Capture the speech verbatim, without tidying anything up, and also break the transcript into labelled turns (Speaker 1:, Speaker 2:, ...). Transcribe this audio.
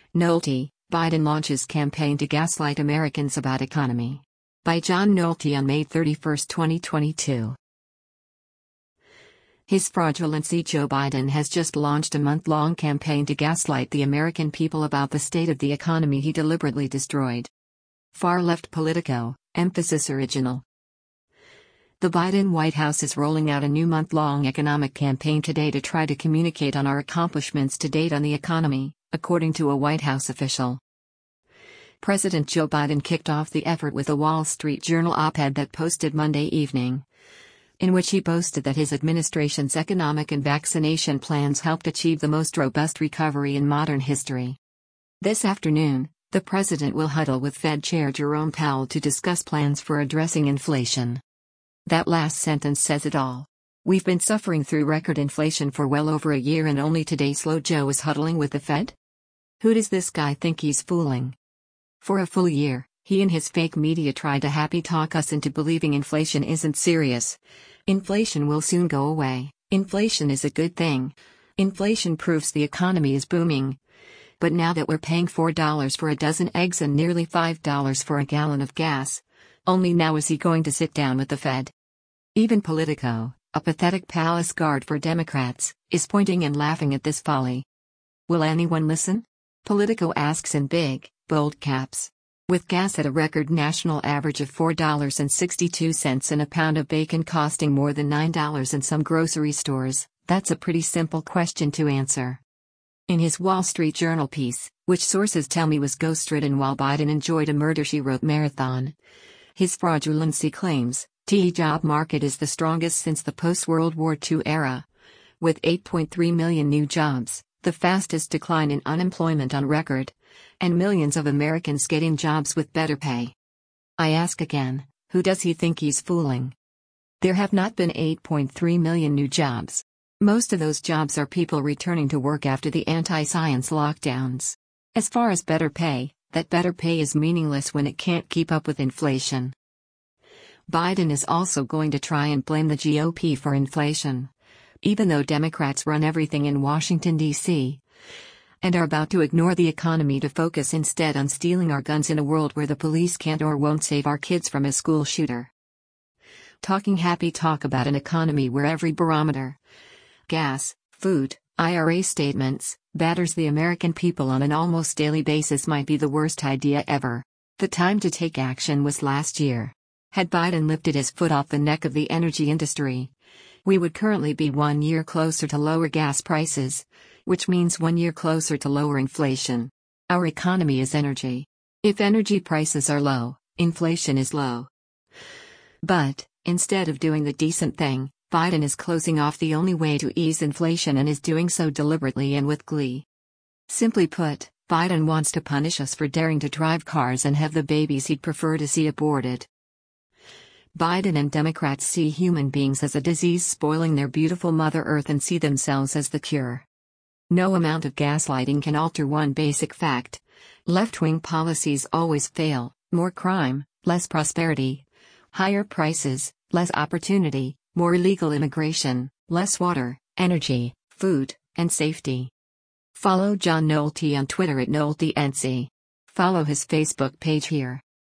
Speaker 1: Nolte, Biden launches campaign to gaslight Americans about economy. By John Nolte on May thirty-first, twenty twenty-two. His Fraudulency. Joe Biden has just launched a month-long campaign to gaslight the American people about the state of the economy he deliberately destroyed. Far-left Politico, emphasis original. The Biden White House is rolling out a new month-long economic campaign today to try to communicate on our accomplishments to date on the economy, according to a White House official. President Joe Biden kicked off the effort with a Wall Street Journal op-ed that posted Monday evening, in which he boasted that his administration's economic and vaccination plans helped achieve the most robust recovery in modern history. This afternoon, the president will huddle with Fed Chair Jerome Powell to discuss plans for addressing inflation. That last sentence says it all. We've been suffering through record inflation for well over a year, and only today Slow Joe is huddling with the Fed? Who does this guy think he's fooling? For a full year, he and his fake media tried to happy talk us into believing inflation isn't serious. Inflation will soon go away. Inflation is a good thing. Inflation proves the economy is booming. But now that we're paying four dollars for a dozen eggs and nearly five dollars for a gallon of gas, only now is he going to sit down with the Fed. Even Politico, a pathetic palace guard for Democrats, is pointing and laughing at this folly. Will anyone listen? Politico asks in big, bold caps. With gas at a record national average of four dollars and sixty-two cents and a pound of bacon costing more than nine dollars in some grocery stores, that's a pretty simple question to answer. In his Wall Street Journal piece, which sources tell me was ghost-ridden while Biden enjoyed a murder-she-wrote marathon, his fraudulency claims, the job market is the strongest since the post-World War Two era. With eight point three million new jobs, the fastest decline in unemployment on record, and millions of Americans getting jobs with better pay. I ask again, who does he think he's fooling? There have not been eight point three million new jobs. Most of those jobs are people returning to work after the anti-science lockdowns. As far as better pay, that better pay is meaningless when it can't keep up with inflation. Biden is also going to try and blame the G O P for inflation, even though Democrats run everything in Washington, D C, and are about to ignore the economy to focus instead on stealing our guns in a world where the police can't or won't save our kids from a school shooter. Talking happy talk about an economy where every barometer, gas, food, I R A statements, batters the American people on an almost daily basis might be the worst idea ever. The time to take action was last year. Had Biden lifted his foot off the neck of the energy industry, we would currently be one year closer to lower gas prices, which means one year closer to lower inflation. Our economy is energy. If energy prices are low, inflation is low. But, instead of doing the decent thing, Biden is closing off the only way to ease inflation and is doing so deliberately and with glee. Simply put, Biden wants to punish us for daring to drive cars and have the babies he'd prefer to see aborted. Biden and Democrats see human beings as a disease spoiling their beautiful Mother Earth and see themselves as the cure. No amount of gaslighting can alter one basic fact. Left-wing policies always fail: more crime, less prosperity; higher prices, less opportunity; more illegal immigration, less water, energy, food, and safety. Follow John Nolte on Twitter at NolteNC. Follow his Facebook page here.